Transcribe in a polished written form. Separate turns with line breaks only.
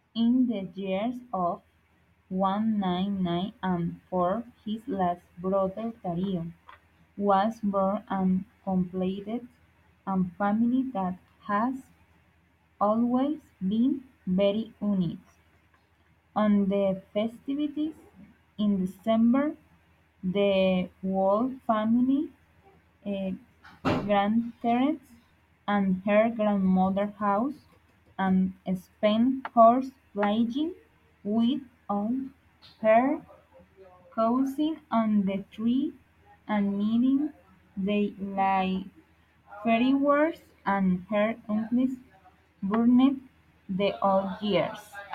In the years of 199 and 4, his last brother Dario was born and completed a family that has always been very unique. On the festivities in December, the whole family, eh, grandparents, and her grandmother's house, and spent horse playing with all her cousins on the tree and meeting they like fireworks and her uncles burned the old years.